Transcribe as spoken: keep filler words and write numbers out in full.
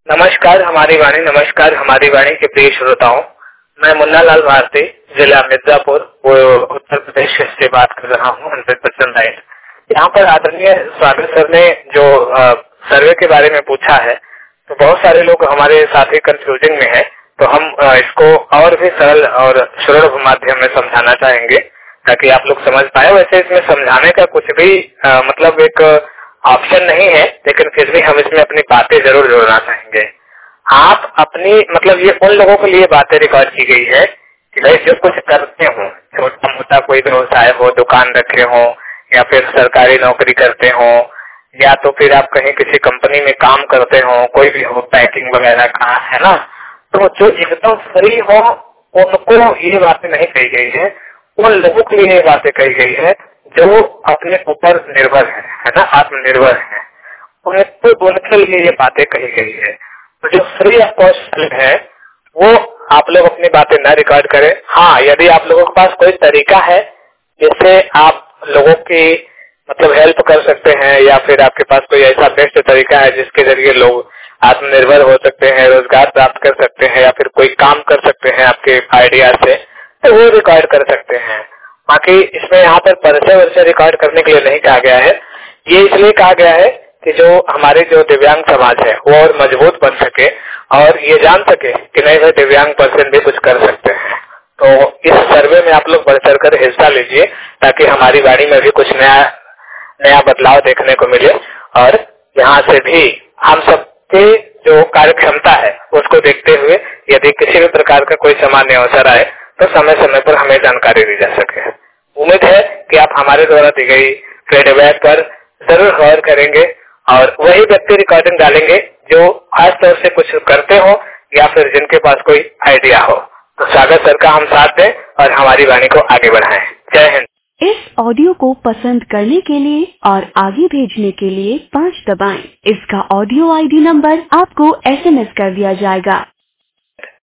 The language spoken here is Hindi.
नमस्कार हमारी वाणी, नमस्कार हमारी वाणी के प्रिय श्रोताओं। मैं मुन्ना लाल भारती, जिला मिर्जापुर, वो उत्तर प्रदेश से बात कर रहा हूँ। Hundred percent right. यहाँ पर आदरणीय स्वागत सर ने जो सर्वे के बारे में पूछा है, तो बहुत सारे लोग हमारे साथी कंफ्यूजिंग में है, तो हम आ, इसको और भी सरल और सुलभ माध्यम में समझाना चाहेंगे ताकि आप लोग समझ पाए। वैसे इसमें समझाने का कुछ भी आ, मतलब एक ऑप्शन नहीं है, लेकिन फिर भी हम इसमें अपनी बातें जरूर जोड़ना चाहेंगे। आप अपनी मतलब ये उन लोगों के लिए बातें रिकॉर्ड की गई है कि भाई जो कुछ करते हो, छोटा मोटा कोई व्यवसाय हो, दुकान रखे हो, या फिर सरकारी नौकरी करते हो, या तो फिर आप कहीं किसी कंपनी में काम करते हो, कोई भी हो, पैकिंग वगैरह का, है ना। तो जो एकदम फ्री हो उनको ये बातें नहीं कही गई है, उन लोगों के लिए ये बातें कही गई है जो अपने ऊपर निर्भर है, है ना, आत्मनिर्भर है। उनको उनके लिए ये बातें कही गई है। तो जो फ्री ऑफ कॉस्ट है वो आप लोग अपनी बातें न रिकॉर्ड करें। हाँ, यदि आप लोगों के पास कोई तरीका है जिससे आप लोगों की मतलब हेल्प कर सकते हैं, या फिर आपके पास कोई ऐसा बेस्ट तरीका है जिसके जरिए लोग आत्मनिर्भर हो सकते हैं, रोजगार प्राप्त कर सकते हैं, या फिर कोई काम कर सकते हैं आपके आइडिया से, तो वो रिकॉर्ड कर सकते हैं। बाकी इसमें यहाँ पर परिचय वर्षय रिकॉर्ड करने के लिए नहीं कहा गया है। ये इसलिए कहा गया है कि जो हमारे जो दिव्यांग समाज है वो और मजबूत बन सके और ये जान सके कि नहीं भाई दिव्यांग पर्सन भी कुछ कर सकते हैं। तो इस सर्वे में आप लोग बढ़ चढ़ कर हिस्सा लीजिए ताकि हमारी वाणी में भी कुछ नया नया बदलाव देखने को मिले, और यहाँ से भी हम सबके जो कार्य क्षमता है उसको देखते हुए यदि किसी भी प्रकार का कोई सामान्य अवसर आए तो समय समय पर हमें जानकारी दी जा सके। उम्मीद है कि आप हमारे द्वारा दी गई फीडबैक पर जरूर गौर करेंगे और वही व्यक्ति रिकॉर्डिंग डालेंगे जो खास तौर से कुछ करते हो या फिर जिनके पास कोई आइडिया हो। तो स्वागत सर का हम साथ दें और हमारी वाणी को आगे बढ़ाएं। जय हिंद। इस ऑडियो को पसंद करने के लिए और आगे भेजने के लिए पाँच दबाएं। इसका ऑडियो आईडी नंबर आपको एसएमएस कर दिया जाएगा।